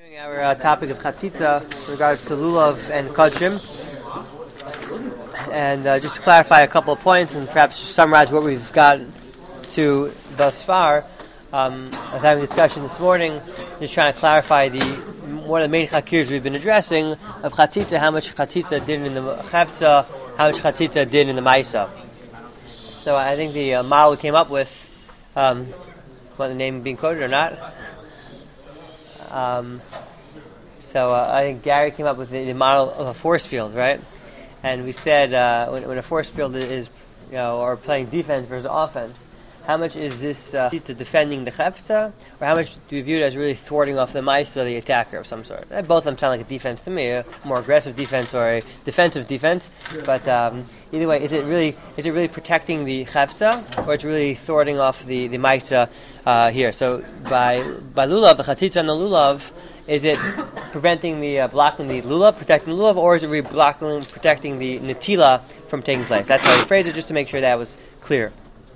Our topic of chatzitza in regards to lulav and kodshim, and just to clarify a couple of points and perhaps summarize what we've got to thus far. I was having a discussion this morning, just trying to clarify one of the main chakirs we've been addressing of chatzitza, how much chatzitza did in the chefza, how much chatzitza did in the maisa. So I think the model we came up with, want the name being quoted or not? So I think Gary came up with the model of a force field, right? And we said when a force field is, or playing defense versus offense, how much is this to defending the chefza, or how much do we view it as really thwarting off the maisa, the attacker of some sort? Both of them sound like a defense to me, a more aggressive defense or a defensive defense. Yeah. But either way, is it really protecting the chefza, or it's really thwarting off the maisa here? So by lulav, the chatzitza and the lulav, is it preventing blocking the lulav, protecting the lulav, or is it protecting the netila from taking place? That's how we phrased it, just to make sure that was clear.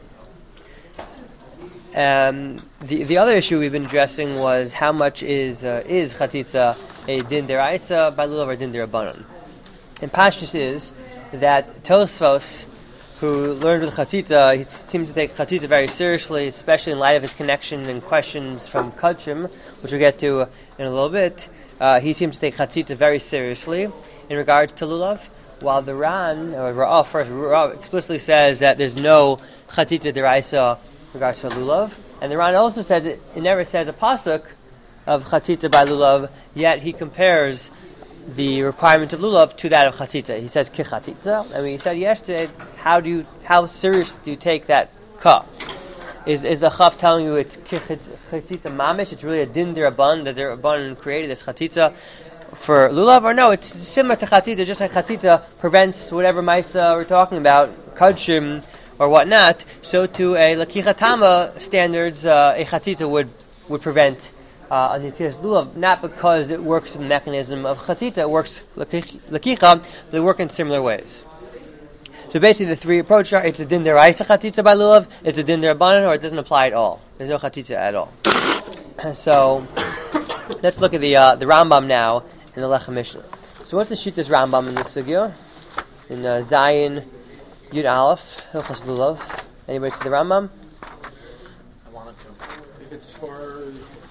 The other issue we've been addressing was how much is chatzitza a din deraisa by lulav or din derabanan. And Pashtus is that Tosfos, who learned with chatzitza, he seems to take chatzitza very seriously, especially in light of his connection and questions from Kodshim, which we'll get to in a little bit. He seems to take chatzitza very seriously in regards to lulav, while the Ran, or Ra'ah explicitly says that there's no chatzitza deraisa in regards to lulav. And the Ran also says it never says a pasuk of chatzitza by lulav, yet he compares the requirement of lulav to that of chatzitza. He says ki chatzitza, and we said yesterday, how serious do you take that ka? Is the chaf telling you it's ki chatzitza mamish? It's really a din deraban that the rabbanan created this chatzitza for lulav, or no? It's similar to chatzitza, just like chatzitza prevents whatever maisa we're talking about, kodshim or whatnot. So to a lakicha tama standards, a chatzitza would prevent a netilas lulav, not because it works in the mechanism of chatzitza, it works lakicha, but they work in similar ways. So basically the three approaches are, it's a din deraisa chatzitza by lulav, it's a din derabanan, or it doesn't apply at all. There's no chatzitza at all. So let's look at the Rambam now in the Lechem Mishnah. So what's the shittas Rambam in this sugya? In Zayin Yud Aleph, Hilchos Lulav. Anybody see the Rambam? I wanted to. If it's for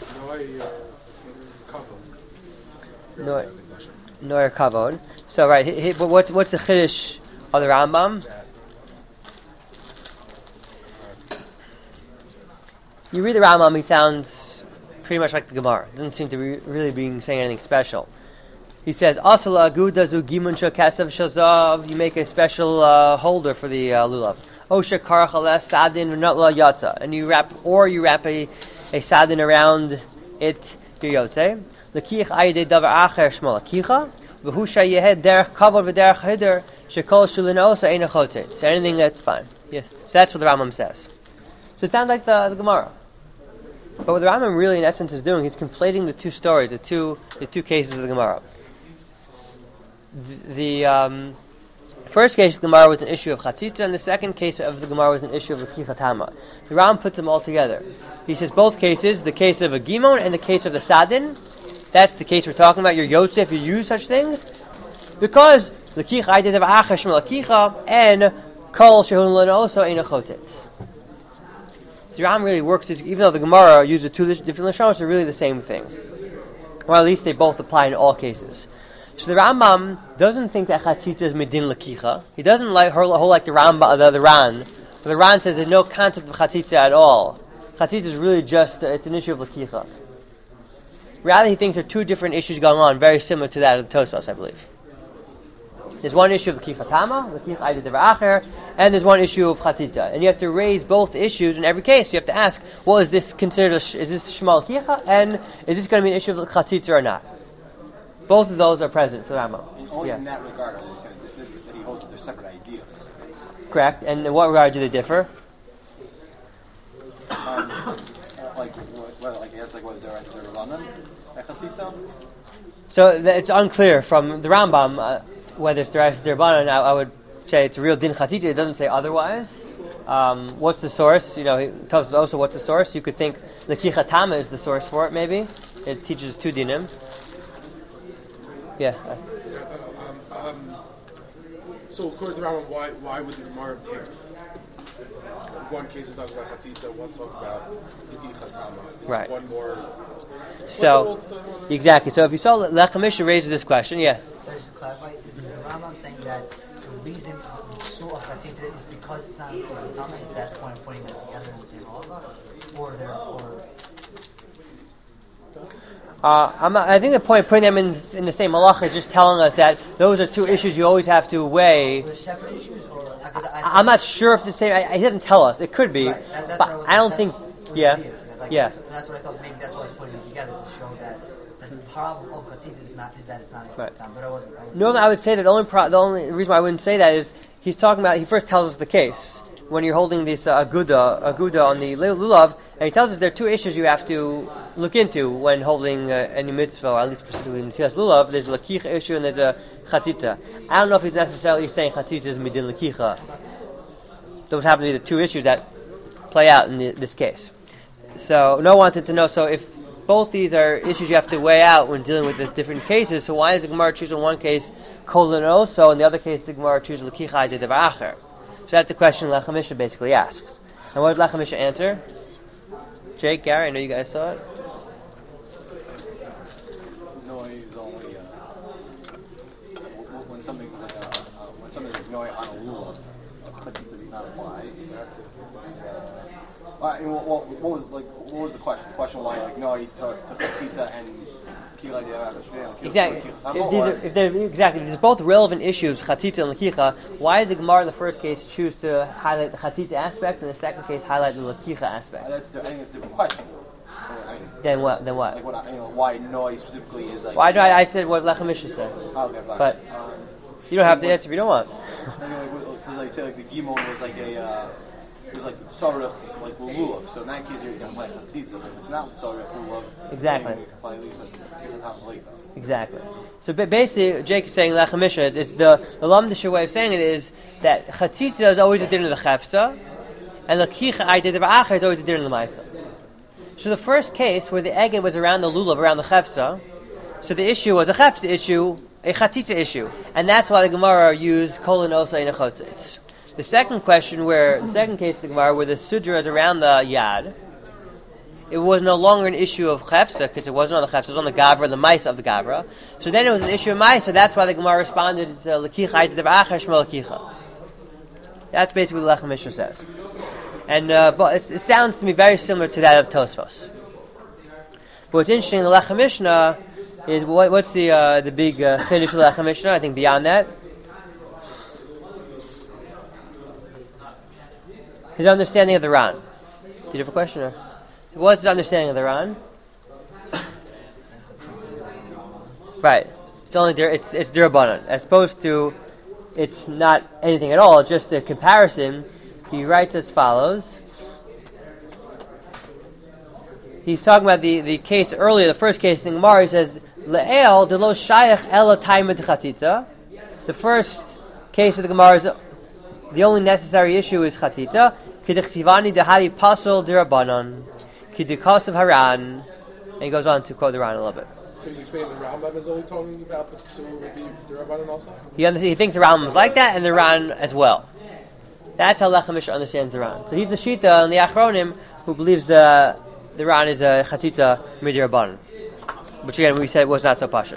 Noy Kavod. So right, what's the chiddush of the Rambam? You read the Rambam, he sounds pretty much like the Gemara. Doesn't seem to really be saying anything special. He says, "Asala aguda zu gimun shel kasav shazav." You make a special holder for the lulav. Osha karachales sadin v'natla yatza, and you wrap a sadin around it. Yotze. Lekich ayde davar acher shmal lakicha v'hu shayehed derech kavod v'derech hider shekol shulin osa ein achotet. So anything that's fine. Yes, so that's what the Rambam says. So it sounds like the Gemara. But what the Rambam really, in essence, is doing, he's conflating the two stories, the two cases of the Gemara. The first case of the Gemara was an issue of chatzitza, and the second case of the Gemara was an issue of lakicha tama. The Ram puts them all together. He says both cases, the case of a gimon and the case of the sadin, that's the case we're talking about, your yotze, if you use such things, because lakicha ayde davar acher shmal lakicha and kol shehun lanoso ein achotetz. So the Ram really works, even though the Gemara uses two different lashonos, they're really the same thing. Or at least they both apply in all cases. So the Rambam doesn't think that chatzitza is medin lakicha. He doesn't hold like the Rambam, the Ran. The Ran says there's no concept of chatzitza at all. Chatzitza is really just it's an issue of lakicha. Rather, he thinks there are two different issues going on, very similar to that of the Tosfos, I believe. There's one issue of lakicha tama, lakicha ayde davar acher, and there's one issue of chatzitza. And you have to raise both issues in every case. You have to ask, well, is this considered is this shmal lakicha, and is this going to be an issue of chatzitza or not? Both of those are present for Rambam. Only in that regard, I understand that he holds that they're separate ideas. Correct. And in what regard do they differ? So it's unclear from the Rambam whether it's deraisa derabanan. I would say it's a real din chatzitza. It doesn't say otherwise. What's the source? He tells us also what's the source. You could think lakicha tama is the source for it, maybe. It teaches two dinim. Yeah. So according to Rambam, why would the Gemara pick one case it talks about chatzitza, one talks about l'kicha? Right. One more. So exactly. So if you saw Lechem Mishnah raises this question, yeah. So just to clarify, is the Rambam saying that the reason Sul of chatzitza is because it's not Tama? Is that the point of putting them together in the same halacha, or I think the point of putting them in the same halacha is just telling us that those are two issues you always have to weigh. They're separate issues, or I'm not sure if the same. He doesn't tell us. It could be, right. but I don't think. Yeah, yeah. That's what I thought. Maybe that's why I was putting them together to show that the problem of chatzitza is that it's not a right. time. But I wasn't. No, I would say that the only reason why I wouldn't say that is he's talking about. He first tells us the case when you're holding this aguda on the lulav, and he tells us there are two issues you have to look into when holding any mitzvah, or at least specifically in the lulav. There's a lakicha issue and there's a chatzitza. I don't know if he's necessarily saying chatzitza is midin lakicha. Those happen to be the two issues that play out in this case. So Noah wanted to know, so if both these are issues you have to weigh out when dealing with the different cases, so why does the Gemara choose in one case kolon also, in the other case the Gemara chooses lakicha de devar acher? So that's the question Lechem Mishnah basically asks. And what did Lechem Mishnah answer? Jake, Gary, I know you guys saw it. No, it's only when something's going on a lulav, chatzitza does not apply. What was the question? The question why he took chatzitza and kila de exactly. These are both relevant issues, chatzitza and lakicha. Why did the Gemara in the first case choose to highlight the chatzitza aspect, and in the second case highlight the lakicha aspect? I think it's a different question. Then what? Like why Noi specifically is like. Why do I said what Lechem Mishnah said? Okay, fine. But you don't have to answer if you don't want. Because say the gimel was like it was like tzarech, like lulav. So in that case, you're going to play chatzitza. But if it's not tzarech lulav, exactly. Exactly. So basically, Jake is saying Lechem Mishnah. It's the lamdish way of saying it is that chatzitza is always a din of the chefza, and lakicha I did the acher is always a din of the ma'isa. So the first case where the eged was around the lulav, around the chefza, so the issue was a chefza issue, a chatzitza issue, and that's why the Gemara used kolon osa in a chotzitz. The second case of the Gemara, where the sudra is around the yad, it was no longer an issue of chefza, because it wasn't on the chefza, it was on the gavra, the mice of the gavra. So then it was an issue of mice, so that's why the Gemara responded, it's lakicha ayit devar acher shmo lakicha. That's basically what Lechem Mishnah says. And but it sounds to me very similar to that of Tosfos. But what's interesting in the Lechem Mishnah is what's the big finish of the Lechem Mishnah? I think beyond that, his understanding of the Ran. Did you have a question? Or? What's his understanding of the Ran? Right. It's only it's Durabanan, as opposed to it's not anything at all. Just a comparison. He writes as follows. He's talking about the case earlier, the first case in the Gemara. He says, "Le'el de lo shayach ela taimah chatzitza." The first case of the Gemara is the only necessary issue is chatzitza. K'dechsivani dehari pasol dirabanan, k'dekasav haran, and he goes on to quote the Ran a little bit. So he's explaining the Rambam is only talking about the psul would be dirabanan also. He thinks the Rambam is like that, and the Ran as well. That's how Lechem Mishnah understands the Ran. So he's the Shita and the Achronim who believes the Ran is a chatzitza midirabanan, which again we said was not so pashut.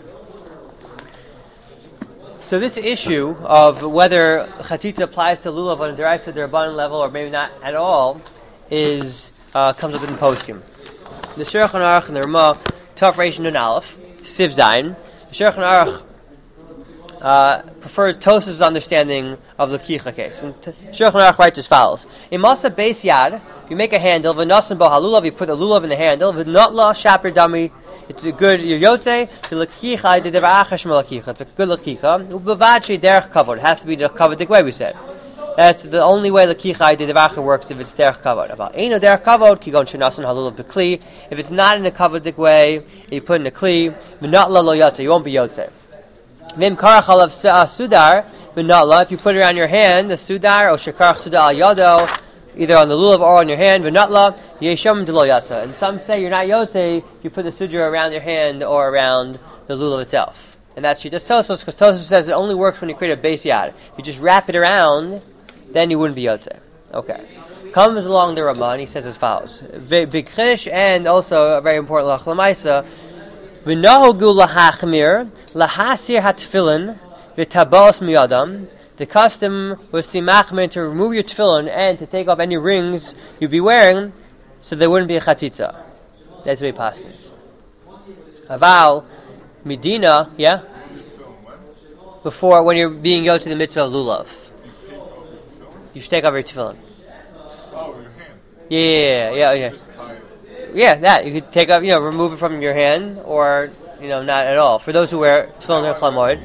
So this issue of whether chatzitza applies to lulav on a deraisa derabanan level or maybe not at all is comes up in poskim. The Shulchan Aruch and the Ramah Tov Reish Nun Aleph Siv Zayin. The Shulchan Aruch prefers Tosaf's understanding of the Kicha case. And Shulchan Aruch writes as follows: In Masa Beis Yad, if you make a handle, v'nasan bo halulav, you put the lulav in the handle, v'notla shaper dami. It's a good yotze. The lakicha de devar acher shmo lakicha. It's a good lakicha. Ubavachi derech kavod. It has to be the kavodik way. We said that's the only way lakicha de devar acher works if it's derech kavod. About eino derech kavod kigon shenasan halulav bekli. If it's not in a kavodik way, you put in a kli. V'notla lo yotze. You won't be yotze. Vim karach alav sudar v'notla. If you put it around your hand, the sudar or shekarach sudar al yado. either on the lulav or on your hand, v'natla yesham delo yatsa. And some say you're not yotze, you put the sudra around your hand or around the lulav itself. And that's Shitas Tosfos, because Tosfos says it only works when you create a base yad. If you just wrap it around, then you wouldn't be yotze. Okay. Comes along the Ramah, and he says as follows. Big Chiddush, and also a very important lach l'maisa, v'nahogu lahachmir, lahasir hatfilin, v'tabos miyadam. The custom was to machmir, to remove your tefillin and to take off any rings you'd be wearing, so there wouldn't be a chatzitza. That's the way paskins. Aval, Medina, yeah? Before, when you're being yoked to the mitzvah of lulav. You should take off your tefillin. Oh, your hand. Yeah. Just tie it. Yeah, that. You could take off, remove it from your hand, or, not at all. For those who wear tefillin or chalamoid.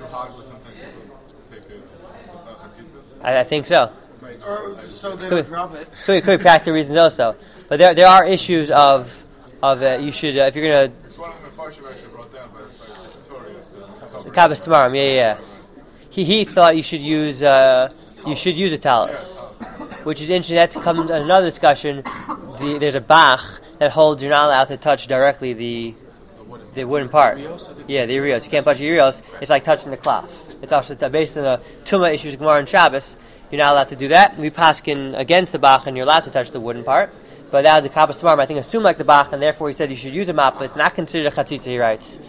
I think so. So they would drop it. Could be practical reasons also. But there are issues of you should, if you're going to... It's one of the Mefarshim actually brought down by the Kabbas Tamarim, yeah. He thought you should use a talus, which is interesting. That comes in another discussion. There's a Bach that holds you're not allowed to touch directly the wooden part. Yeah, the urios. You can't touch the urios. It's like touching the cloth. It's also based on the Tumah issues of Gemara and Shabbos. You're not allowed to do that. We paskin against the Bach, and you're allowed to touch the wooden part. But now the Kabbas Tamarim, I think, assume like the Bach, and therefore he said you should use a mop, but it's not considered a chatzitza, he writes.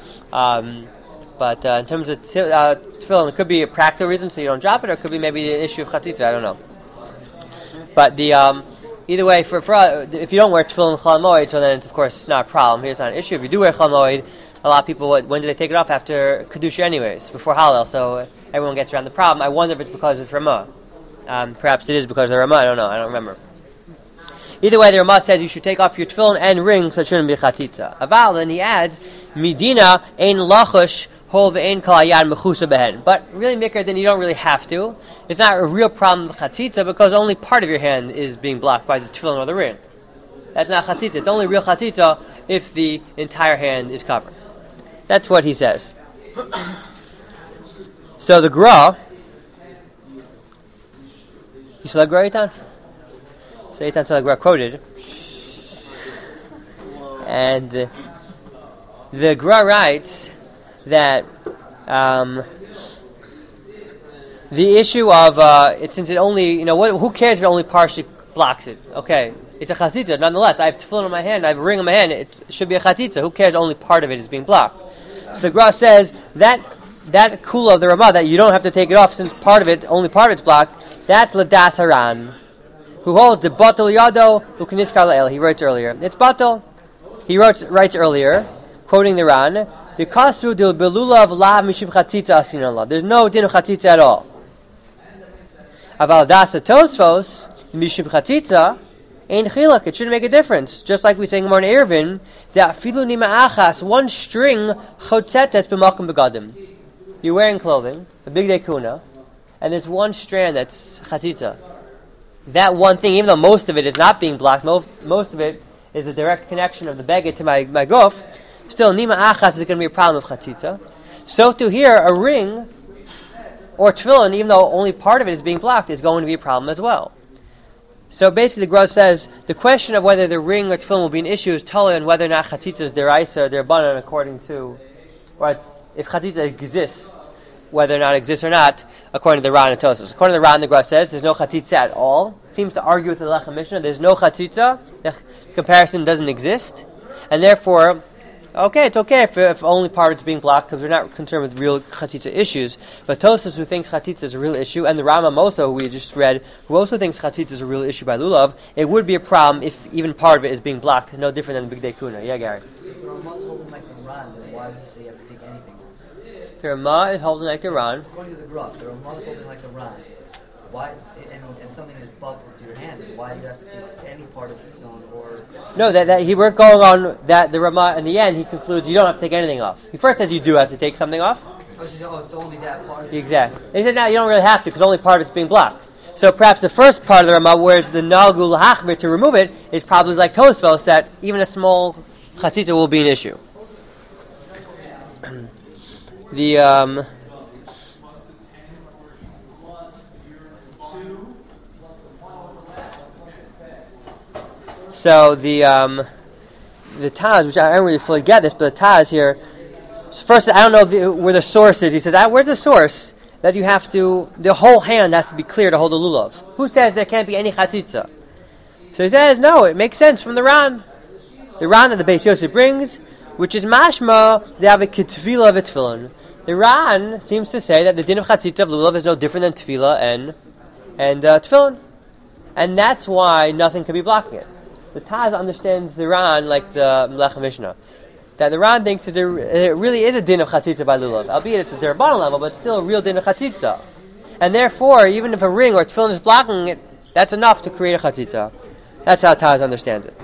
But in terms of tefillin, it could be a practical reason so you don't drop it, or it could be maybe an issue of chatzitza, I don't know. But the either way, for if you don't wear tefillin chol moed, so then it's, of course, it's not a problem. Here's not an issue. If you do wear chol moed, a lot of people, when do they take it off? After Kedusha anyways, before Hallel, so everyone gets around the problem. I wonder if it's because it's Ramah. Perhaps it is because of the Ramah, I don't know, I don't remember. Either way, the Ramah says you should take off your tefillin and rings, so it shouldn't be chatzitza. Aval, then he adds, Medina ein lachush hol ve'ein kol hayad mechusa behen. But really, Mikra, then you don't really have to. It's not a real problem with chatzitza because only part of your hand is being blocked by the tefillin or the ring. That's not chatzitza. It's only real chatzitza if the entire hand is covered. That's what he says. So the Gra, you saw the Gra, Eitan? So Eitan saw the Gra quoted. And the Gra writes that the issue of since it only who cares if it only partially blocks it? Okay, it's a chatzitza nonetheless. I have tefillin in my hand, I have a ring in my hand. It should be a chatzitza. Who cares? Only part of it is being blocked. So the Gra says that kula of the Ramah that you don't have to take it off since only part of it's blocked. That's Ladas Haran, who holds the batel yado who kaniskar la'el. He writes earlier. It's batel. He writes earlier, quoting the Ran. The kasru dil belulav la mishim chatzitza asin Allah. There's no din of chatzitza at all. Aval dasa tosfos mishim chatzitza ein chilak. It shouldn't make a difference. Just like we say in Gemara Eruvin, that filu nima achas, one string chotzetes b'malkum begadim. You're wearing clothing, a big day kuna, and there's one strand that's chatzitza. That one thing, even though most of it is not being blocked, most of it is a direct connection of the beged to my guf, still nima achas is going to be a problem of chatzitza. So to here, a ring or tefillin, even though only part of it is being blocked, is going to be a problem as well. So basically, the Gra says the question of whether the ring or tefillin will be an issue is totally on whether or not chatzitza is deraisa or derabanan, according to, or if chatzitza exists, whether or not it exists or not, according to the Ran and Tosfos. According to the Ran, the Gra says there's no chatzitza at all. Seems to argue with the Lechem Mishnah. There's no chatzitza. The comparison doesn't exist, and therefore, okay, it's okay if only part of it's being blocked because we're not concerned with real chatzitza issues. But Tosfos, who thinks chatzitza is a real issue, and the Rambam also, who we just read, who also thinks chatzitza is a real issue by lulav, it would be a problem if even part of it is being blocked. No different than the big day kuna. Yeah, Gary. If Ramah's holding like the Ran, then why would you say you have to take anything off? The Ramah is holding like the Ran. According to the Gra, the Ramah's holding like the Ran. Why? And something is buckled to your hand. Why do you have to take any part of it on? Or no, that he weren't going on that the Ramah. In the end, he concludes you don't have to take anything off. He first says you do have to take something off. It's only that part. Exactly. And he said, no, you don't really have to because only part of it's being blocked. So perhaps the first part of the Ramah, whereas the Nalgul Hachmir to remove it, is probably like Tosfos, that even a small chatzitza will be an issue. The So the Taz, which I don't really fully get this, but the Taz here. So first, I don't know where the source is. He says, "Where's the source that you have to? The whole hand has to be clear to hold the lulav. Who says there can't be any chatzitza?" So he says, "No, it makes sense from the Ran. The Ran that the Beis Yosef brings, which is mashma they have a ketvila v'tfilin. The Ran seems to say that the din of chatzitza of lulav is no different than tefillah and tefillin, and that's why nothing can be blocking it." The Taz understands the Ran like the Melech Mishnah, that the Ran thinks that there really is a din of chatzitza by lulav, albeit it's a derabbanan level, but it's still a real din of chatzitza, and therefore even if a ring or tefillin is blocking it, that's enough to create a chatzitza. That's how Taz understands it.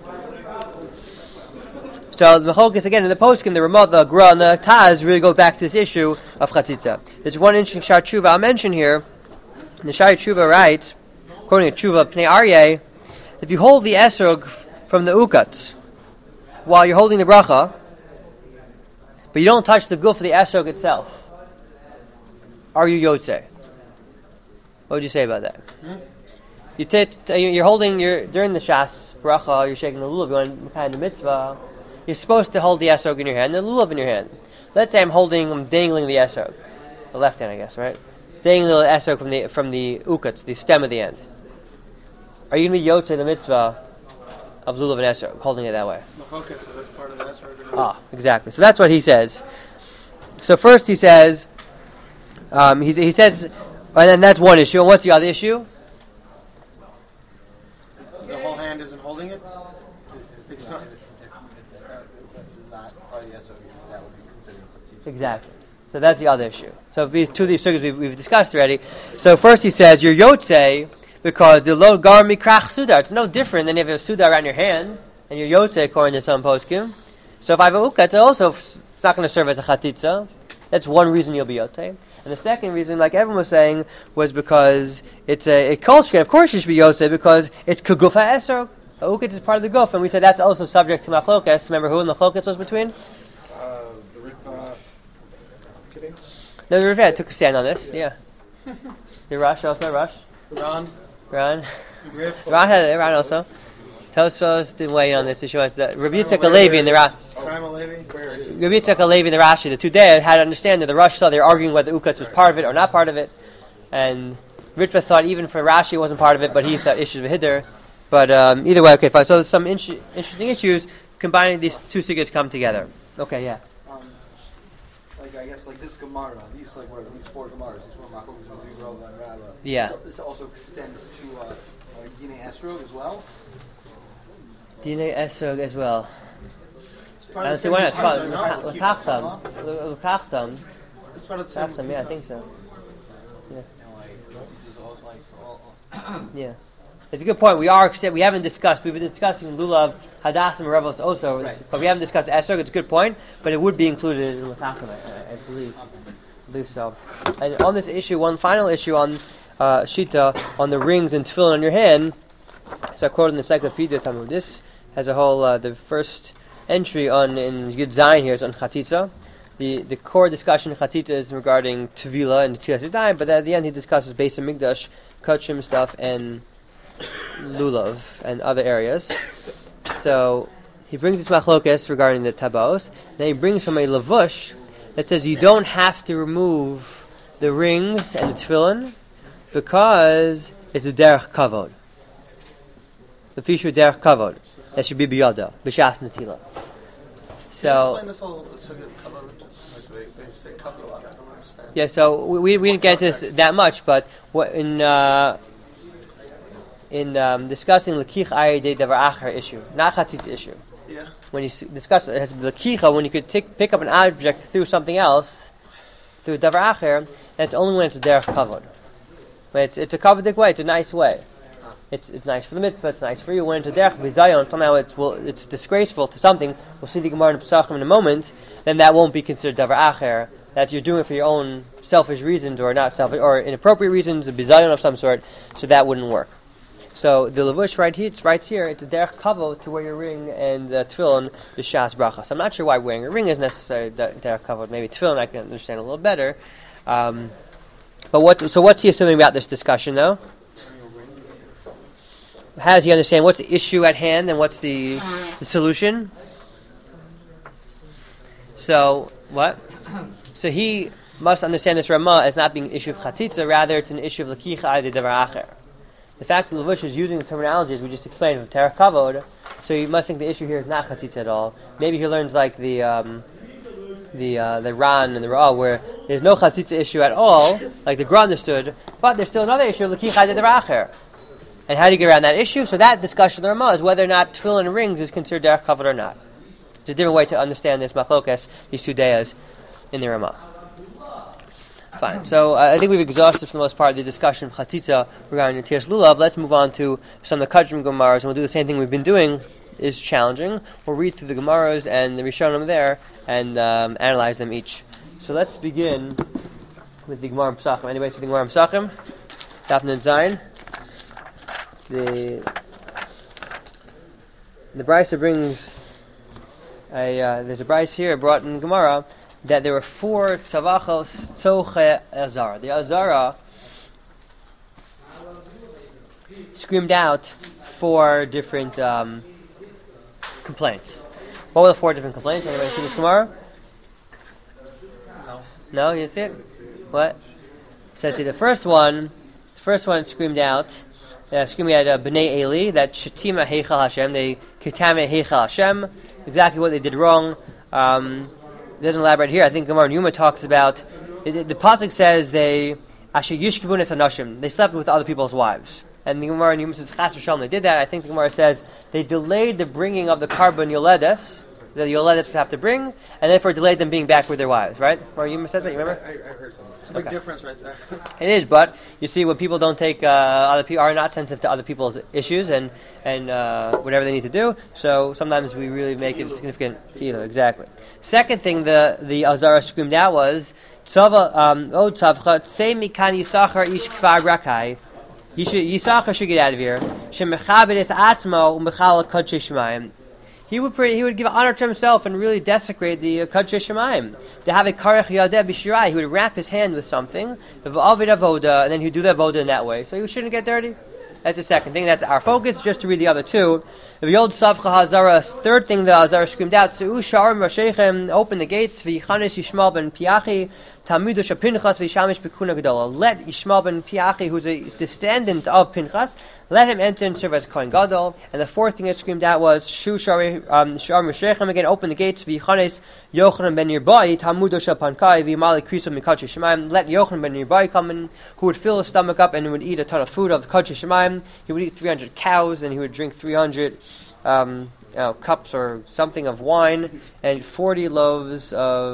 So the Machlokes again in the poskim, the Ramah, the Gra, and the Taz really go back to this issue of chatzitza. There's one interesting Shar Tshuva I'll mention here. The Shar Tshuva writes, according to Tshuva Pnei Aryeh, if you hold the esrog from the ukatz while you're holding the bracha, but you don't touch the guf of the esrog itself, are you yotzei? What would you say about that? You're holding during the shas bracha, you're shaking the lulav, you're on kind of mitzvah. You're supposed to hold the esrog in your hand, and the lulav in your hand. Let's say I'm dangling the esrog, the left hand, I guess, right? Dangling the esrog from the ukatz, the stem of the end. Are you going to be yotzei the mitzvah of lulav and esrog, holding it that way? Okay, so that's part of the esrog. Exactly. So that's what he says. So first he says, he says, and then that's one issue. And what's the other issue? The whole hand isn't holding it? It's not. Exactly. So that's the other issue. So these sugars we've discussed already. So first he says, you're yotzei because the lo gar mikrach sudar. It's no different than if you have a sudar around your hand and you're yotzei according to some poskim. So if I have a ukah, it's not going to serve as a chatzitza. That's one reason you'll be yotzei. And the second reason, like everyone was saying, was because it's a kolshkin. Of course you should be yotzei because it's kagufa esrog. A ukah is part of the guf, and we said that's also subject to machlokes. Remember who the machlokes was between? The Ritva. Kidding? No, the Ritva took a stand on this. Yeah. The Rush also, Rush. Ron. Ron Rif. Ron also. Tosfos didn't weigh in on this issue. Rabbi Yitzchak Alevi and the Rashi. Where is it? Rabbi Yitzchak Alevi and the Rashi, the two there had to understand that the Rush saw they were arguing whether ukatz was part of it or not part of it, and Ritva thought even for Rashi it wasn't part of it, but he thought issues of Hiddur. But either way, okay, fine. So there's some interesting issues combining these two sugyas come together. Okay, yeah. I guess this Gemara, these four Gemaras, these four Machlokes between Rava and Rabba. Yeah. So this also extends to Dinei Esrog as well. Dinei Esrog as well. Part I of don't the see why same not. concept, L'kachtam. L'kachtam. It's part of the same. L'kachtam, yeah, I think so. Yeah. Yeah. It's a good point. We haven't discussed. We've been discussing lulav, hadasim, and revos also, right. But we haven't discussed esrog. It's a good point, but it would be included in l'kachtam, I believe so. And on this issue, one final issue on shita on the rings and tefillin on your hand. So I quote in the Encyclopedia Talmud. This has a whole the first entry in Yud Zayin here is on chatzitza. The core discussion of chatzitza is regarding tevila and tefillas yadayim, but at the end he discusses Beis Hamikdash, kachim stuff, and lulav and other areas. So he brings this machlokes regarding the tabos. Then he brings from a lavush that says you don't have to remove the rings and the tefillin because it's a derech kavod. The fishu derech kavod that should be biyada b'shas netila. So Explain this whole kavod. They say kavod a lot. I don't understand. yeah, so we didn't get into this that much, but what in discussing L'kich Ayidei Davar Acher issue, not Chatzitz issue. Yeah. When you discuss it has L'kicha, when you could pick up an object through something else, through Davar Acher, that's only when it's a derech kavod. When it's a kavodik way, it's a nice way. It's nice for the mitzvah, it's nice for you. When it's a derech bizayon, somehow it's disgraceful to something. We'll see the Gemara in Pesachim in a moment. Then that won't be considered Davar Acher. That you're doing it for your own selfish reasons, or not selfish, or inappropriate reasons, a bizayon of some sort. So that wouldn't work. So the Levush writes here, it's a derech kavod to wear your ring and tefillin the shas bracha. So I'm not sure why wearing a ring is necessary, derech kavod. Maybe tefillin I can understand a little better. But what's he assuming about this discussion though? How does he understand what's the issue at hand and what's the solution? So, what? So he must understand this Ramah as not being an issue of chatzitza, rather it's an issue of lakicha adi davar acher. The fact that Levush is using the terminologies we just explained of terech kavod, so you must think the issue here is not chatzitza at all. Maybe he learns like the Ran and the Ra, where there's no chatzitza issue at all, like the Gra understood, but there's still another issue of lakicha adi davar acher. And how do you get around that issue? So that discussion of the Ramah is whether or not tefillin and rings is considered derech kavod or not. It's a different way to understand this machlokes, these two dayas in the Ramah. Fine. So I think we've exhausted for the most part the discussion of chatzitza regarding the Tiras Lulav. Let's move on to some of the Kachrim Gemaras, and we'll do the same thing we've been doing. Is challenging. We'll read through the Gemaras and the Rishonim there and analyze them each. So let's begin with the Gemara Pesachim. Anybody see the Gemara Pesachim? Daf Nun Zayin. The Brisa brings there's a Brisa here brought in Gemara that there were 4 tzavachos tzoche azara. The azara screamed out 4 different complaints. What were the 4 different complaints? Anybody see this Gemara? No, you didn't see it? What? So see, the first one screamed out screaming at Bnei Eli that Shetima Heichal Hashem, they contaminate Heichal Hashem, exactly what they did wrong. It doesn't elaborate here. I think Gemara Yuma talks about the pasuk says they Asher Yishkivun es Hanashim, they slept with other people's wives. And the Gemara Yuma says Chas v'Shalom they did that. I think the Gemara says they delayed the bringing of the carbon yoledes, that the yoledes would have to bring, and therefore delayed them being back with their wives, right? Gemara Yuma says that, you remember? I heard something. It's a big difference right there. It is, but you see, when people don't take other people are not sensitive to other people's issues and whatever they need to do, so sometimes we really make it significant either. Exactly. Second thing the Azara screamed out was Tzavcha Tzei Mikan Yisachar Ish Kvar Rakai. Yisachar should get out of here. Shemechabed es Atzmo Umechal Kodshei Shemayim. He would give honor to himself and really desecrate the Kodshei Shemayim. To have a Karech Yadeh B'Shirai, he would wrap his hand with something, V'Avid Avoda, and then he'd do the Avoda in that way. So he shouldn't get dirty. That's the second thing. That's our focus. Just to read the other 2. The Yod Savcha Hazara. Third thing the Hazara screamed out: Se'u Sharim Rashechem. Open the gates. V'Yichanes Yishmael ben Piachi. Talmidu Shapinchas v'Yishamish Bekuna Gedola. Let Yishmael ben Piachi, who's a descendant of Pinchas, let him enter and serve as Kohen Gadol. And the fourth thing it screamed out was Shu Sharim Rashechem. Again, open the gates. V'Yichanes Yochanan ben Yirbai. Talmudo Shapankai v'Yimali Kriso Mikadshei Shemayim. Let Yochanan ben Yirbai come in, who would fill his stomach up and would eat a ton of food of the Kadshei Shemayim. He would eat 300 cows and he would drink 300 cups or something of wine and 40 loaves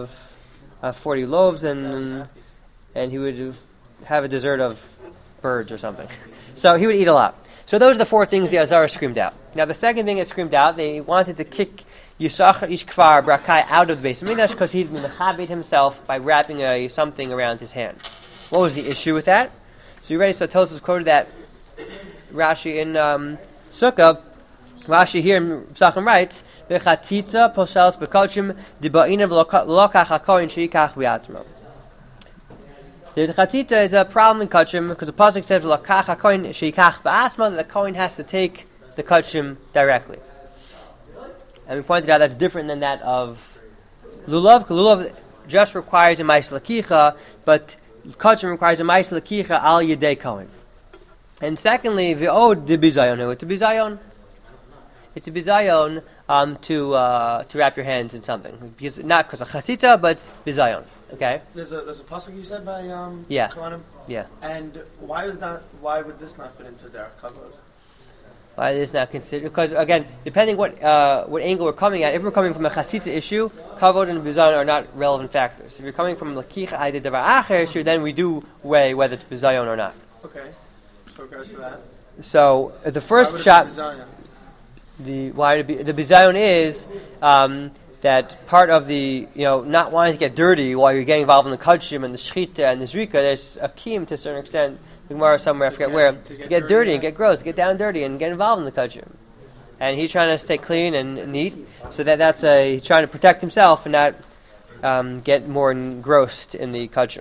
and he would have a dessert of birds or something. So he would eat a lot. So those are the 4 things the Azara screamed out. Now the second thing it screamed out, they wanted to kick Yisachar Ish Kvar Brakai out of the Beis Hamikdash because he'd been mechabed himself by wrapping something around his hand. What was the issue with that? So you ready? So Tosfos quoted that Rashi in Sukkah. Rashi here in Pesachim writes, "Bechatzitza posels bekochim diba'ina v'lokach hakoyin sheikach v'yatzmo." There's a chatzitza is a problem in kachim because the pasuk says v'lokach hakoyin sheikach v'yatzmo that the kohen has to take the kachim directly. And we pointed out that's different than that of lulav. Lulav just requires a ma'is lakicha, but kachim requires a ma'is lakicha al yedei kohen. And secondly, v'od de bizayon. It's a bizayon. It's a bizayon to wrap your hands in something, because not because of chatzitza, but it's bizayon. Okay. There's a pasuk you said by yeah. Kohanim? Yeah. And why would this not fit into derech kavod? Why is not considered? Because again, depending what angle we're coming at, if we're coming from a chatzitza issue, kavod and bizayon are not relevant factors. If you're coming from lakicha adi davar acher issue, then we do weigh whether it's bizayon or not. Okay. So regards to that. So the first shot, the bizayon is that part of the not wanting to get dirty while you're getting involved in the kachim and the shchita and the zrika. There's a kiyum to a certain extent. The Gemara somewhere, I forget where, to get dirty and get gross, get down and dirty and get involved in the kachim. And he's trying to stay clean and neat, so he's trying to protect himself and not get more engrossed in the kachim.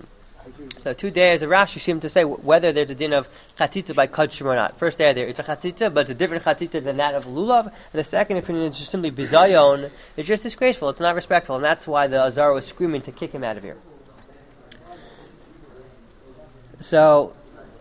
So 2 days of Rashi seem to say whether there's a din of chatzitza by kudshim or not. First day there, it's a chatzitza, but it's a different chatzitza than that of lulav. And the second opinion is just simply bizayon. It's just disgraceful. It's not respectful, and that's why the Azar was screaming to kick him out of here. So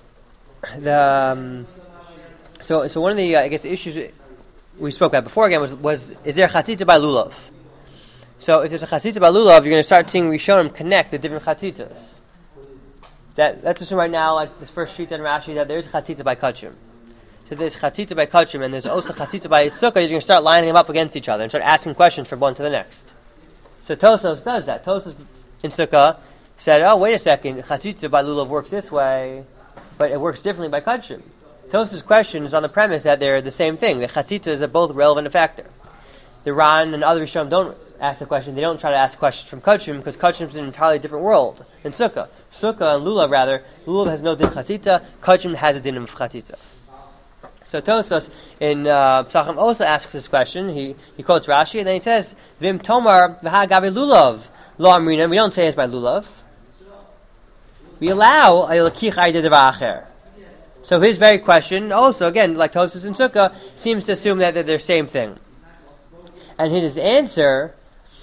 so one of the I guess issues we spoke about before again was is there chatzitza by lulav? So if there's a chatzitza by lulav, you're going to start seeing Rishonim connect the different chatzitzas. Let's assume right now, like this first sheet in Rashi, that there's chatzitza by kachim. So there's chatzitza by kachim, and there's also chatzitza by sukkah. You're going to start lining them up against each other and start asking questions from one to the next. So Tosafos does that. Tosafos in sukkah said, "Oh, wait a second, chatzitza by lulav works this way, but it works differently by kachim." Tosafos' question is on the premise that they're the same thing. The chatzitzas are both relevant factor. The Ran and other Rishonim don't ask the question. They don't try to ask questions from kachim because kachim is an entirely different world than sukkah. Sukkah and lulav, rather, lulav has no din chatzitza, kachim has a din of chatzitza. So Tosafos in Pesachim also asks this question. He quotes Rashi, and then he says, "Vim tomar v'ha gabi lulav lo amrina." We don't say it's by lulav. We allow a lakich ayde devar acher. So his very question, also again, like Tosafos in Sukkah, seems to assume that they're the same thing. And his answer,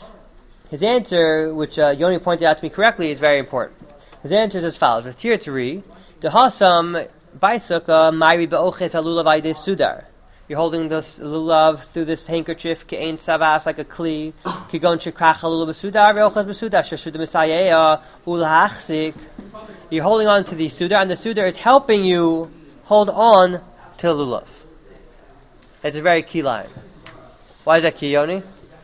which Yoni pointed out to me correctly, is very important. His answer is as follows: with Tirturi, the hasam by sukkah mayri beoches halulav ayde sudar. You're holding this lulav through this handkerchief, ke'ein savas, like a kli, kigon shekrach halulav besudar veoches besudar sheshuda misayeh ulahachzik. You're holding on to the sudar, and the sudar is helping you hold on to the lulav. It's a very key line. Why is that key, Yoni?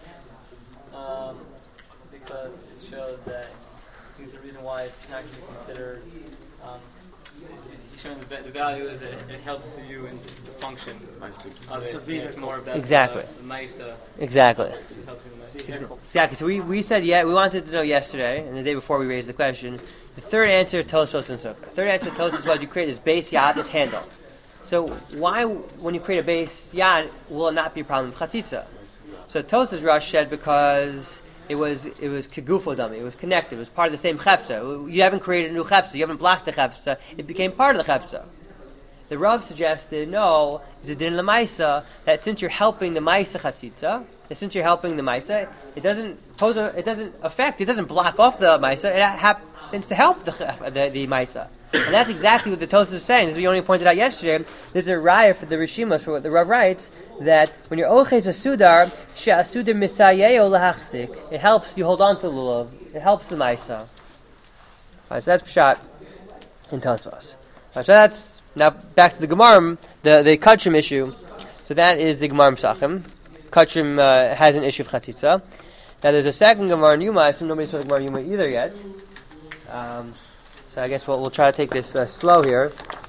Because it shows that it's the reason why it's not actually considered. Showing the value is that it helps you in the function of it. It's more of that. Exactly. Exactly. Helps you the most. Exactly. So we said we wanted to know yesterday, and the day before we raised the question. The third answer to Tosafos and Sukkah. Third answer to Tosafos was you create this base yad, this handle. So why, when you create a base yad, will it not be a problem with chatzitza? So Tosafos Rush said because it was kegufo dummy. It was connected. It was part of the same chefza. You haven't created a new chefza. You haven't blocked the chefza. It became part of the chefza. The Rav suggested no. It's a din lemaisa that since you're helping the maisa chatzitza, since you're helping the maisa, it doesn't block off the maisa. It happens to help the maisa. And that's exactly what the Tosafos is saying. This is what we only pointed out yesterday. There's a raya for the Rishimas for what the Rav writes, that when you're oches a sudar, she'asudar misayeo lahachzik, it helps you hold on to the lulav. It helps the maisa. Right, so that's pshat in Tosafos. Right, so that's now back to the Gemara, the kachim issue. So that is the Gemara Pesachim. Kachim has an issue of chatzitza. Now there's a second Gemara in Yuma. I assume nobody saw the Gemara in Yuma either yet. So I guess we'll try to take this slow here.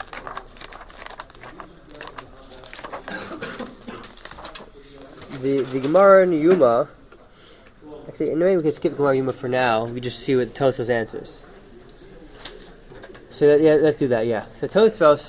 The Gemara in Yuma. Actually, anyway, we can skip Gemara Yuma for now. We just see what Tosafos answers. So let's do that. Yeah. So Tosafos.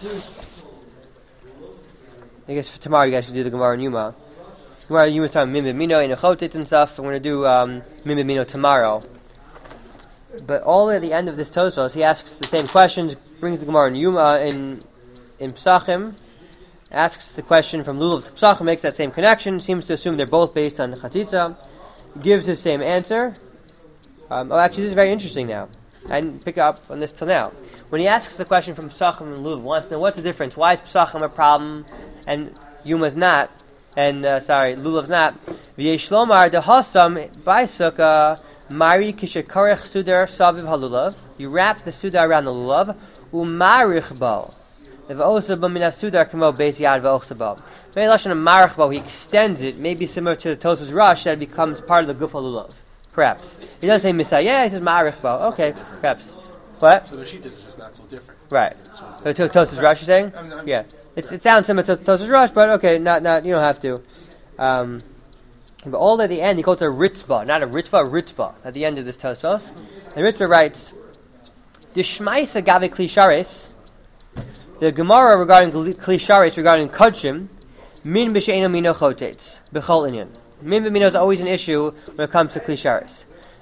I guess for tomorrow you guys can do the Gemara in Yuma. Gemara in Yuma is talking Mim B'mino and Nechotit and stuff. I'm going to do Mim B'mino tomorrow. But all the way at the end of this Tosafos, he asks the same questions, brings the Gemara in Yuma in Pesachim, asks the question from Lulav to Pesachim, makes that same connection, seems to assume they're both based on chatzitza, gives his same answer. Actually, this is very interesting now. I didn't pick up on this till now. When he asks the question from Pesachim and Lulav, wants to know what's the difference. Why is Pesachim a problem and Yuma's not? And Lulav's not. V'yesh lomar dehasam by sukkah. Mari kishekarech sudar saviv halulav. You wrap the sudar around the lulav. Umarich bo. V'osa bo min sudar kamo beis yad v'osa bo. Very lashon of marich bo. He extends it, maybe similar to the Tosafos Rush, that it becomes part of the guf halulav. Perhaps he doesn't say misayeh. He says marich bo. Okay, perhaps. What? So the Shittas is just not so different. Right. So Tosafos Rush, you're saying? Yeah. It sounds similar to Tosafos Rush, but okay, not. You don't have to. But all at the end, he calls it a ritzbah, not a ritva, a ritzbah, at the end of this Tosafos. And Ritzbah writes, the Shmaisa Gavi Klisharis, the Gemara regarding Klisharis, regarding Kodshim, Min B'She'eno Mino Chotetz, B'chol Inyan. Min B'Mino is always an issue when it comes to Klisharis.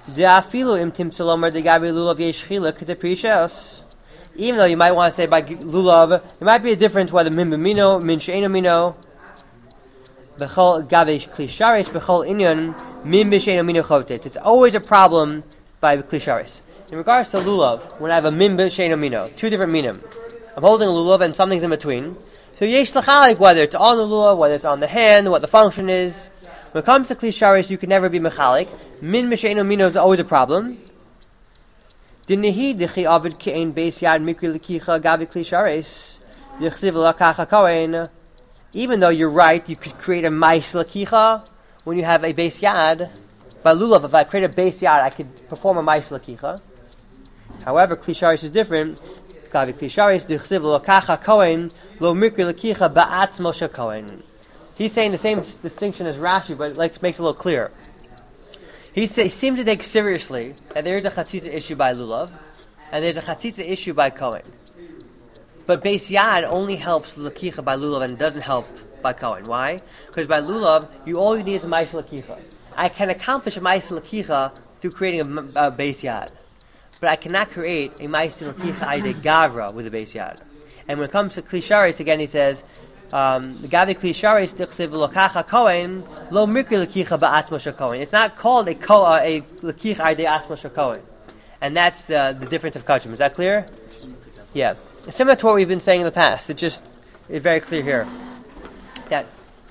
De'afilu im timtzalomer degabi lulav yesh chiluk deprecious. Even though you might want to say by lulav, there might be a difference whether min b'mino, min she'eno mino, b'chol gabe klisharis, b'chol inyan, min b'she'eno mino chotet. It's always a problem by klisharis. In regards to lulav, when I have a min b'she'eno mino, two different minim, I'm holding a lulav and something's in between. So yesh l'chalik, whether it's on the lulav, whether it's on the hand, what the function is. When it comes to klisharis, you can never be mechalik. Min b'she'eno mino is always a problem. Dinihi dichi avid kein beis yad mikri lekicha gavi klisharis dichsiv lakacha kohen. Even though you're right, you could create a mais lekicha when you have a beis yad. By lulav, if I create a beis yad, I could perform a mais lekicha. However, klisharis is different. Gavi klisharis dichsiv lakacha kohen lo mikri lekicha ba'atzmo shekohen. He's saying the same distinction as Rashi, but it makes it a little clearer. He seems to take seriously that there is a chatzitza issue by lulav, and there's a chatzitza issue by kohen. But beis yad only helps lakicha by lulav and doesn't help by kohen. Why? Because by lulav, all you need is a ma'aseh lakicha. I can accomplish a ma'aseh lakicha through creating a beis yad, but I cannot create a ma'aseh lakicha ayde gavra with a beis yad. And when it comes to klisharis, again, he says, the gavi klisharis dichsiv lokacha kohen lo mikri lekicha ba'atzmo shekohen. It's not called a lekicha ayde atzmo shekohen, and that's the difference of kachim. Is that clear? Yeah, similar to what we've been saying in the past. It just is very clear here that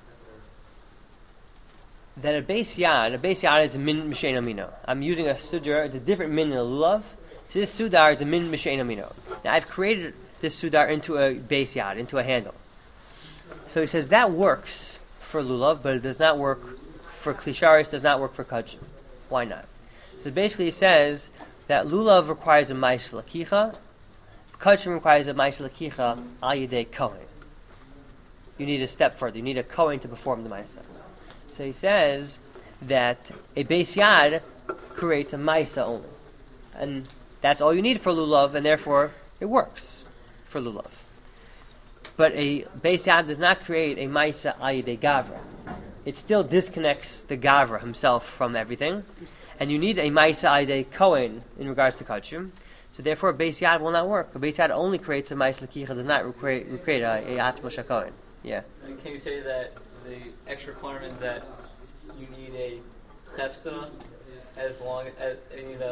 a beis yad is a min m'she'eno mino. I'm using a sudar. It's a different min than a lulav. So this sudar is a min m'she'eno mino. Now I've created this sudar into a beis yad, into a handle. So he says that works for lulav, but it does not work for klisharis, does not work for kachim. Why not? So basically he says that lulav requires a ma'aseh lakicha, kachim requires a ma'aseh lakicha al yedei kohen. You need a step further. You need a kohen to perform the ma'aseh. So he says that a beis yad creates a ma'aseh only. And that's all you need for lulav, and therefore it works for lulav. But a beis yad does not create a ma'aseh al yedei gavra. It still disconnects the gavra himself from everything, and you need a ma'aseh al yedei kohen in regards to kachim. So therefore, a beis yad will not work. A beis yad only creates a ma'aseh lakicha, does not create a atzmo shekohen. Yeah. And can you say that the extra requirement that you need a chefsa as long as you need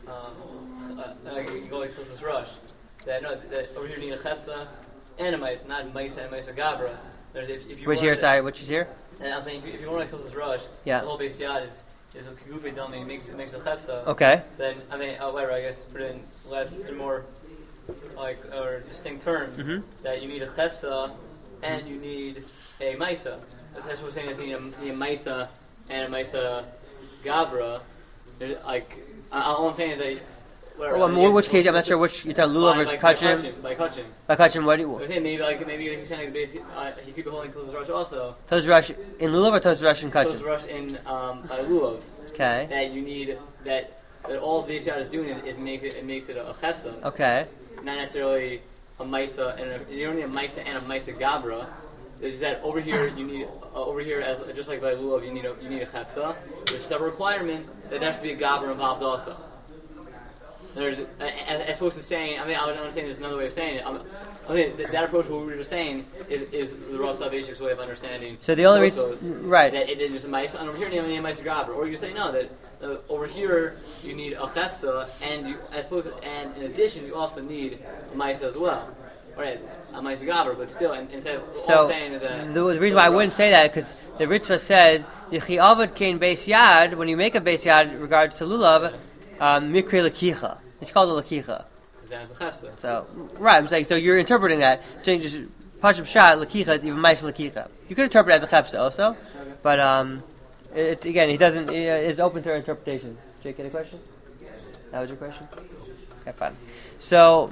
you go like this rush? That over here you need a chefsa and a maisa, not maisa and maisa gabra. If you which here? Sorry, which is here? And I'm saying if you want to like this rush, yeah. The whole beis yad is a kigufe dummy makes a chefsa. Okay. Then whatever, I guess put it in more like or distinct terms that you need a chefsa and you need a maisa. That's what we're saying is you need a maisa and a maisa gabra. All I'm saying is that. Which case? I'm not sure which. You tell lulav versus kachim. By kachim. By kachim, what do you? I'm saying maybe he's saying like the base. He could be holding Tozos Rush also. Tozos Rush in lulav or Tozos Rush in kachim? Tozos Rush in by lulav. Okay. That you need that all the base yard is doing is makes it a chefsa. Okay. Not necessarily a maisa and you don't need a maisa and a maisa gabra. Is that over here you need over here as just like by lulav you need a chefsa. There's a separate requirement that there has to be a gabra involved also. There's, as opposed to saying, I was saying there's another way of saying it. That approach, what we were just saying, is the Rosh Hashanah's way of understanding. So the only reason, right? That it is a ma'aseh, and over here you need a ma'aseh gabra, or you say no, that over here you need a chefsa, and and in addition you also need a ma'aseh as well, right? A ma'aseh gabra, but still, instead of all I'm saying is that the reason why I wouldn't say that because the Ritva says Yechi avad kein beis yad. When you make a beis yad in regards to lulav, mikri lakicha. It's called a lakicha. So, right, I'm saying, so you're interpreting that. Saying just pashut pshat, lakicha, is even ma'aseh lakicha. You could interpret it as a chefsa also, but again, he doesn't, is open to interpretation. Jake, any question? That was your question? Okay, fine. So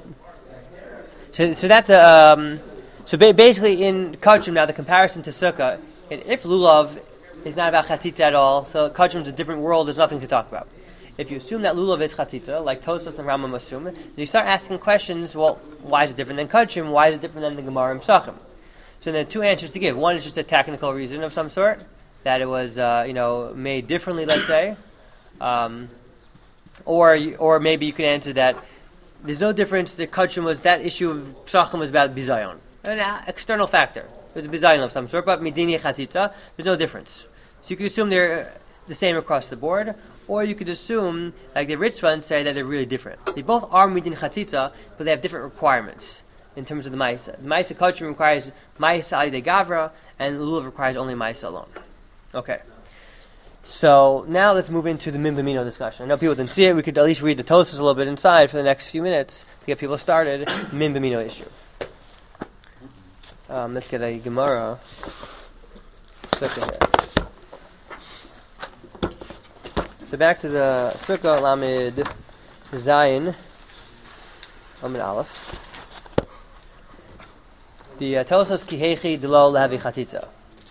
that's basically in kachim now, the comparison to sukkah, and if lulav is not about chatzitza at all, so kachim is a different world, there's nothing to talk about. If you assume that lulav is chatzitza, like Tosfos and Rambam assume, then you start asking questions. Well, why is it different than kachim? Why is it different than the Gemara and Psachim? So there are two answers to give. One is just a technical reason of some sort that it was, made differently. Let's say, Or maybe you can answer that there's no difference. The Kachim was, that issue of Pshachim was about Bizayon. An external factor. There's a Bizayon of some sort, but Midini Chatzitza, there's no difference. So you could assume they're the same across the board, or you could assume, like the Ritzvah, and say that they're really different. They both are Midin Chatzitza, but they have different requirements in terms of the Maisa. The Maisa Kachim requires Maisa Ali de Gavra, and Lulav requires only Maisa alone. Okay. So now let's move into the Min B'mino discussion. I know people didn't see it. We could at least read the Tosfos a little bit inside for the next few minutes to get people started. Min B'mino issue. Let's get a Gemara. Sukkah here. So back to the Sukkah Lamed Zayin Lamed Aleph. The Tosfos Kihechi Delo Lehavi Chatzitza.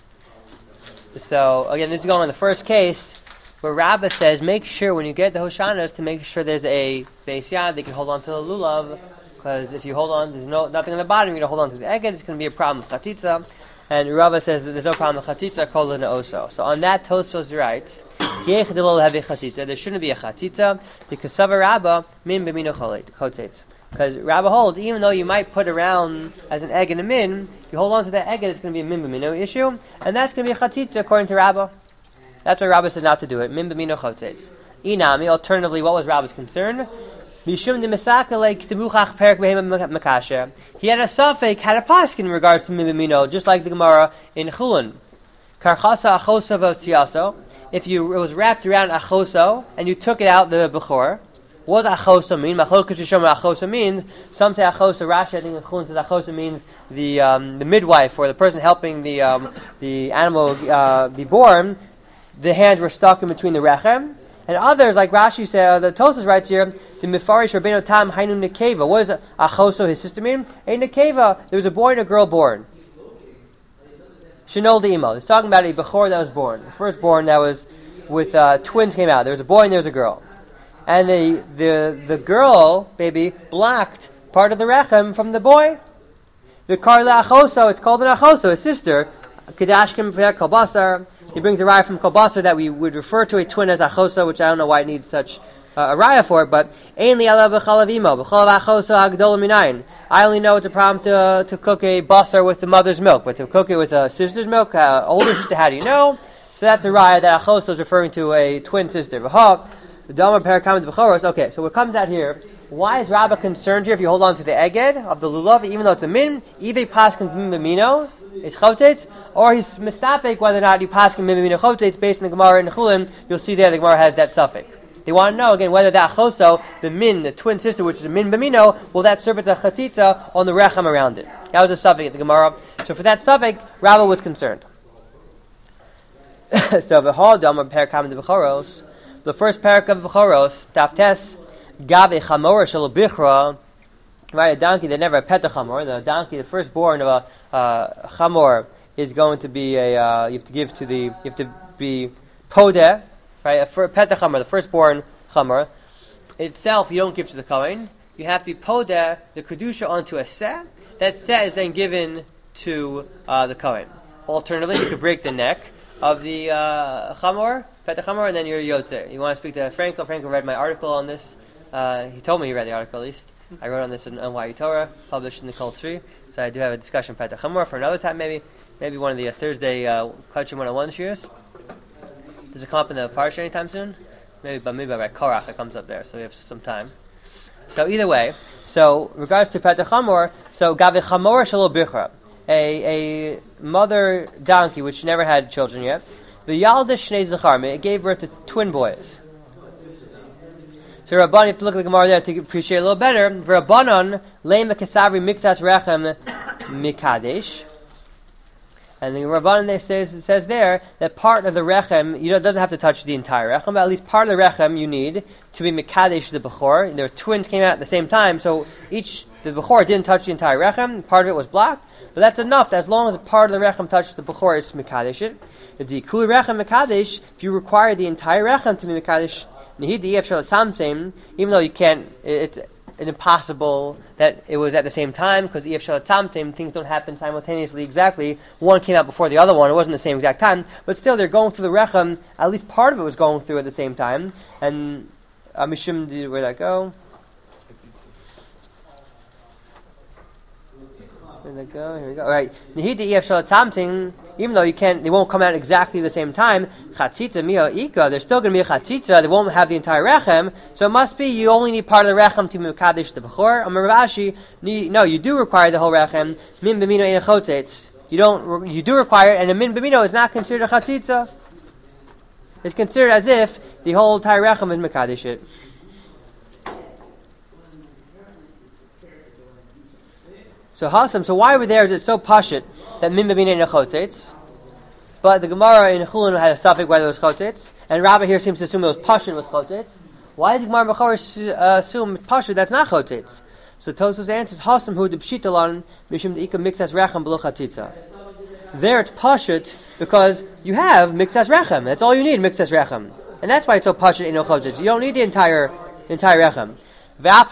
So, again, this is going on the first case where Rabbah says, make sure when you get the Hoshanas to make sure there's a Beis Yad, they can hold on to the Lulav, because if you hold on, there's nothing on the bottom, you're going to hold on to the Eged, it's going to be a problem with Chatzitza. And Rabbah says there's no problem with Chatzitza, Kol Oso. So on that, Tosfos writes, there shouldn't be a Chatzitza, because Sava Rabbah, Min B'mino Chotzetz. Because Rabbah holds, even though you might put around as an egg and a min, if you hold on to that egg, it's going to be a min b'mino issue, and that's going to be a chatzitza according to Rabbah. That's why Rabbah says not to do it. Min b'mino chotzetz. Inami, alternatively, what was Rabbah's concern? Mishum de mesaka like tebuchach perik behem makasher. He had a suffix, had a pasuk in regards to min b'mino, just like the Gemara in Chulun. Karchasa achosa v'otziaso. If it was wrapped around achoso and you took it out the bechor. What does achosa mean? Machlokas Yishom achosa means. Some say achosa. Rashi, I think in Chulun says achosa means the midwife or the person helping the animal be born. The hands were stuck in between the rechem, and others like Rashi said. The Tosfos writes here the Mefarish Rabbeinu Tam Hainu Nekeva. What does achosa, his sister, mean? A nekeva. There was a boy and a girl born. Shenol de'imo. It's talking about a bechor that was born. The firstborn that was with twins came out. There was a boy and there was a girl. And the girl, baby, blocked part of the rechem from the boy. The karla achoso, it's called an achoso, a sister. Kedashkim kolbasar. He brings a raya from kolbasar that we would refer to a twin as achoso, which I don't know why it needs such a raya for it, but ainli ala b'chalavimo, b'chalav achoso hagdol minayin. I only know it's a problem to cook a basar with the mother's milk, but to cook it with a sister's milk, older sister, how do you know? So that's the raya that achoso is referring to a twin sister. The Dhamma Parakam of the Bechoros. Okay, so what comes out here, why is Rabbah concerned here if you hold on to the Eged of the Lulav, even though it's a min, either Paskin Min B'mino, it's Chotzetz, or he's mistapik whether or not you Paskin Min B'mino Chotzetz based on the Gemara in Chulin. You'll see there the Gemara has that suffix. They want to know again whether that Choso, the min, the twin sister, which is a Min B'mino, will that serve as a Chatzitza on the Rechem around it. That was a suffix at the Gemara. So for that suffix, Rabbah was concerned. So the whole Dhamma Parakam of the Bechoros. The first parak of Bechoros, Taftes, Gabe Chamor Shel Bichra, right? A donkey that never had Petah Chamor. The donkey, the firstborn of a Chamor, is going to be you have to be Podeh, right? A Petah Chamor, the firstborn Chamor itself, you don't give to the Kohen. You have to be Podeh the Kedusha onto a Seh. That Seh is then given to the Kohen. Alternatively, you could break the neck of the Chamor, Petah Chamor, and then you're Yotzer. You want to speak to Franco? Franco read my article on this. He told me he read the article at least. I wrote on this in NYU Torah, published in the Kol Tzri. So I do have a discussion Petah Chamor for another time, maybe one of the Thursday Kachim 101 shiurs. Does it come up in the Parsha anytime soon? Maybe by Korach it comes up there, so we have some time. So either way, so regards to Petah Chamor, so Gavi Chamor Shelo Bichra, a mother donkey which never had children yet. The Yalda Shnei Zachar, it gave birth to twin boys. So Rabbanan, you have to look at the Gemara there to appreciate it a little better. Rabbanan leima kasavri mixas rechem mikadesh. And the Rabbanan says there that part of the rechem, doesn't have to touch the entire rechem, but at least part of the rechem you need to be mikadesh the bechor. Their twins came out at the same time, so the bechor didn't touch the entire rechem. Part of it was blocked, but that's enough. As long as part of the rechem touched the bechor, it's mikadesh it. The kuli rechem mikadesh, if you require the entire rechem to be mikadesh, even though you can't, it's impossible that it was at the same time, because EF Shalatamtim, things don't happen simultaneously exactly. One came out before the other one, it wasn't the same exact time, but still they're going through the rechem, at least part of it was going through at the same time, and Mishum, where'd that go? Where'd that go? Here we go. All right. Nihidi ef shalatamting. Even though they won't come out exactly the same time. Chatzitza miha ika. There's still going to be a chatzitza. They won't have the entire rechem. So it must be you only need part of the rechem to mekadesh the bechor. Amar Rav Ashi. No, you do require the whole rechem. Min b'mino ein chotetz. You do require it, and a min b'mino is not considered a chatzitza. It's considered as if the whole entire rechem is mekadesh it. So Hasam, so why over there is it so pashut that min b'mina in a chotetz? But the Gemara in Chulin had a suffix whether it was chotetz, and Rabbah here seems to assume it was pashut was chotetz. Why does the Gemara Bechor assume pashut that's not chotetz? So Tosfos answers Hasam hu debshitalan mishum deika mixas rechem below chatzitza. There it's pashut because you have mixas rechem. That's all you need, mixas rechem, and that's why it's so pashut in a chotetz. You don't need the entire rechem. But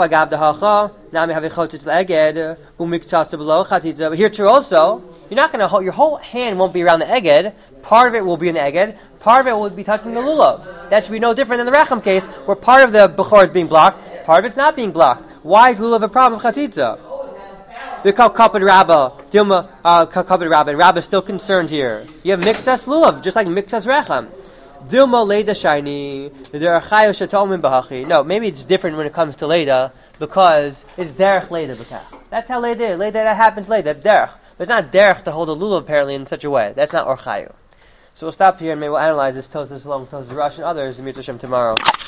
here too also, you're not going to hold, your whole hand won't be around the eged. Part of it will be in the eged. Part of it will be touching the lulav. That should be no different than the rechem case, where part of the bechor is being blocked, part of it's not being blocked. Why is lulav a problem of chatzitza? We call kapad Rabbah, Dilma kapad Rabbah, and Rabbah is still concerned here. You have mixas lulav, just like mixas rechem. Dilma Leda shiny. There are chayo shatomin bahachi. No, maybe it's different when it comes to Leda because it's derech Leda b'kach. That's how Leda is. Leda that happens Leda. That's derech. But it's not derech to hold a lulav apparently in such a way. That's not or chayo. So we'll stop here and maybe we'll analyze this Tosfos along with Tosfos Rush and others in Mitzvah Shem tomorrow.